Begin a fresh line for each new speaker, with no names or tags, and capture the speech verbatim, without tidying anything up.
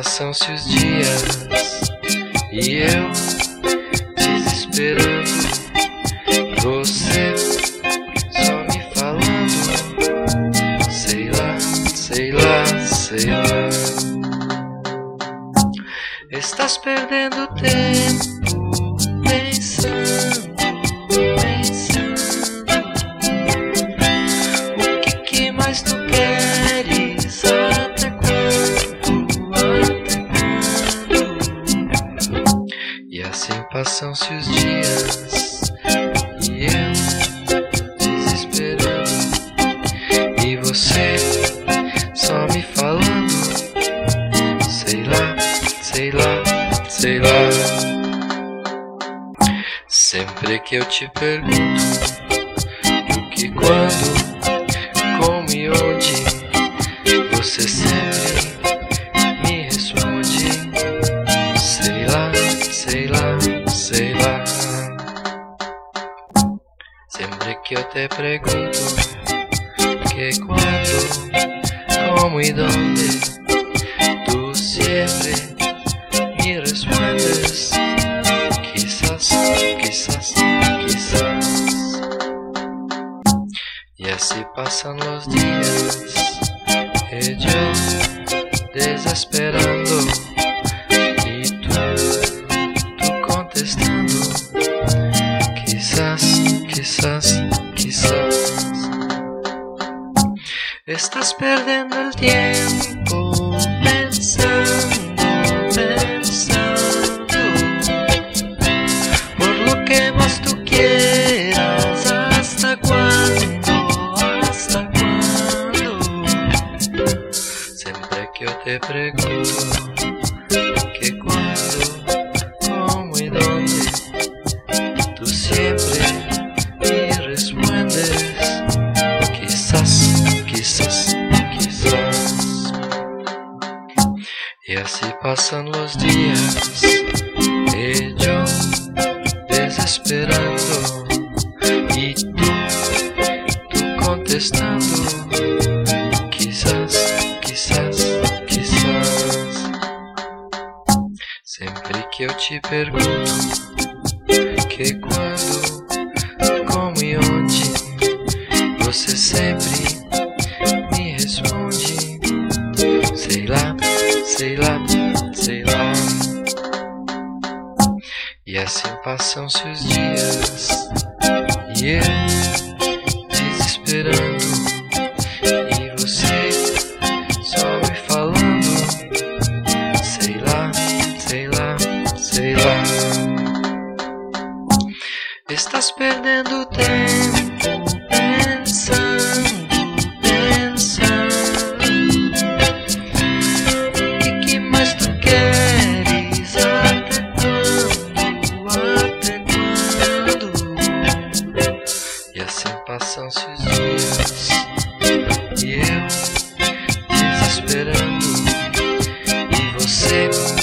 passam-se os dias e eu desesperando, você só me falando, sei lá, sei lá, sei lá. Estás perdendo tempo pensando, pensando. O que, que mais tu queres? Até quando? Até quando? E assim passam-se os dias e eu desesperando, e você só me falando, sei lá, sei lá, sei lá. Sempre que eu te pergunto o que, quando, como e onde, você sempre me responde, sei lá, sei lá, sei lá. Sempre que eu te pergunto que, quando, como e donde, tú siempre me respondes, quizás, quizás, quizás. Y así pasan los días, y yo desesperando, y tú, tú contestando, quizás, quizás, quizás. Estás perdiendo el tiempo pensando, pensando, por lo que más tú quieras. ¿Hasta cuándo? ¿Hasta cuándo? Siempre que yo te pregunto que cuándo, cómo y dónde, tú siempre me respondes, quizás, quizás, quizás. Y así pasan los días, y yo desesperando, y tú, tú contestando, quizás, quizás, quizás. Sempre que eu te pergunto que quando, como e onde, você sempre me responde, sei lá, sei lá, sei lá. E assim passam-se os dias e eu desesperando, e você só me falando, sei lá, sei lá, sei lá. Estás perdendo tempo pensando, pensando. O que, que mais tu queres? Até quando? Até quando? E assim passam-se os dias e eu desesperando, e você